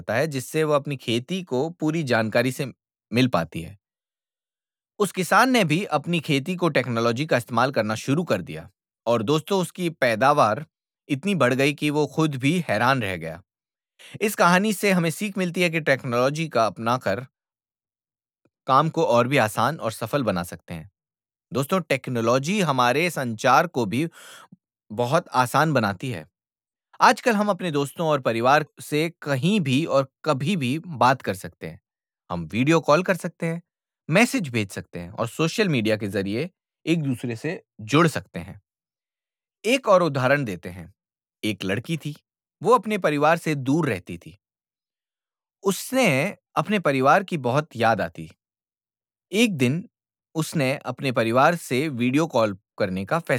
होता है जिससे वो अपनी खेती को पूरी जानकारी से मिल पाती है। उस किसान ने भी अपनी खेती को टेक्नोलॉजी का इस्तेमाल करना शुरू कर दिया और दोस्तों उसकी पैदावार इतनी बढ़ गई कि वो खुद भी हैरान रह गया। इस कहानी से हमें सीख मिलती है कि टेक्नोलॉजी का अपनाकर काम को और भी आसान और सफल बना सकते हैं। दोस्तों टेक्नोलॉजी हमारे संचार को भी बहुत आसान बनाती है। आजकल हम अपने दोस्तों और परिवार से कहीं भी और कभी भी बात कर सकते हैं। हम वीडियो कॉल कर सकते हैं, मैसेज भेज सकते हैं और सोशल मीडिया के जरिए एक दूसरे से जुड़ सकते हैं। एक और उदाहरण देते हैं। एक लड़की थी, वो अपने परिवार से दूर रहती थी। उसने अपने परिवार की बहुत याद आती। एक दिन उसने अपने परिवार से वीडियो कॉल करने का फैसला